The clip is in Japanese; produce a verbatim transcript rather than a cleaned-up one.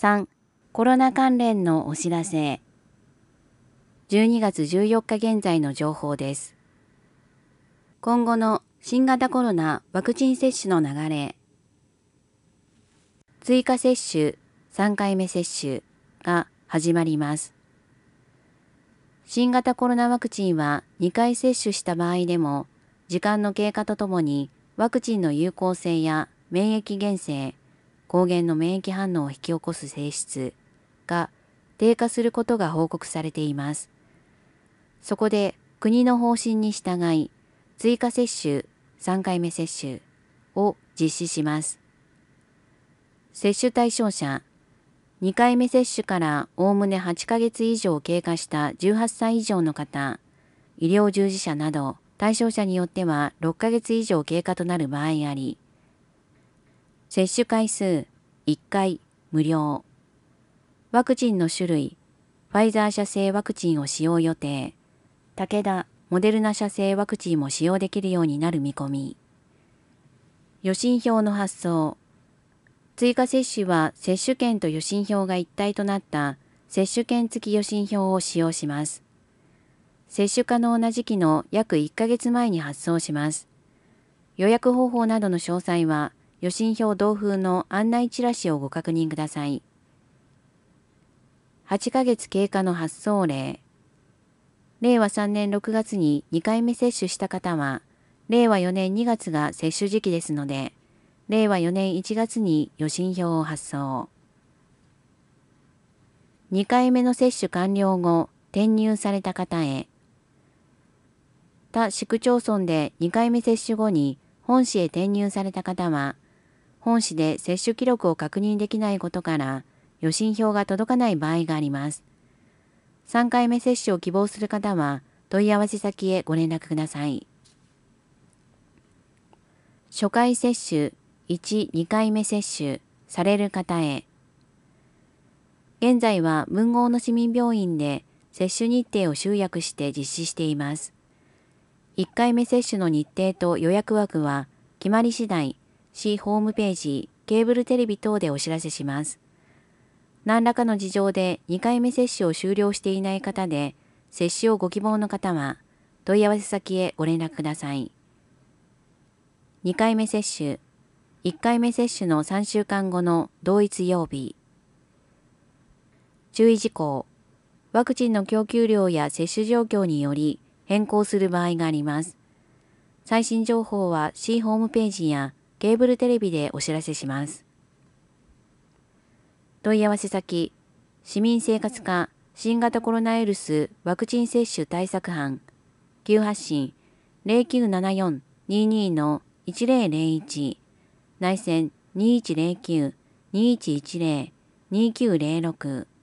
さん、コロナ関連のお知らせ。じゅうにがつじゅうよっか現在の情報です。今後の新型コロナワクチン接種の流れ。追加接種、さんかいめ接種が始まります。新型コロナワクチンはにかい接種した場合でも、時間の経過とともにワクチンの有効性や免疫原性、抗原の免疫反応を引き起こす性質が低下することが報告されています。そこで国の方針に従い、追加接種、さんかいめ接種を実施します。接種対象者、にかいめ接種からおおむねはちかげつ以上経過したじゅうはっさい以上の方、医療従事者など対象者によってはろっかげつ以上経過となる場合あり、接種回数いっかい無料。ワクチンの種類、ファイザー社製ワクチンを使用予定。武田、モデルナ社製ワクチンも使用できるようになる見込み。予診票の発送。追加接種は接種券と予診票が一体となった接種券付き予診票を使用します。接種可能な時期の約いっかげつまえに発送します。予約方法などの詳細は予診票同封の案内チラシをご確認ください。はちかげつ経過の発送例。れいわさんねんろくがつににかいめ接種した方は、れいわよねんにがつが接種時期ですので、れいわよねんいちがつに予診票を発送。にかいめの接種完了後、転入された方へ。他市区町村でにかいめ接種後に本市へ転入された方は、本市で接種記録を確認できないことから、予診票が届かない場合があります。さんかいめ接種を希望する方は、問い合わせ先へご連絡ください。初回接種、いち、にかいめ接種される方へ。現在は文豪の市民病院で接種日程を集約して実施しています。いっかいめ接種の日程と予約枠は決まり次第、市ホームページ、ケーブルテレビ等でお知らせします。何らかの事情でにかいめ接種を終了していない方で、接種をご希望の方は、問い合わせ先へご連絡ください。にかいめ接種、いっかいめ接種のさんしゅうかんごの同一曜日。注意事項。ワクチンの供給量や接種状況により変更する場合があります。最新情報は市ホームページやケーブルテレビでお知らせします。問い合わせ先、市民生活課新型コロナウイルスワクチン接種対策班、急発進 ゼロきゅうななよん にーにー のいちぜろぜろいち、内線 にいちゼロきゅう にいちいちゼロ にきゅうゼロろく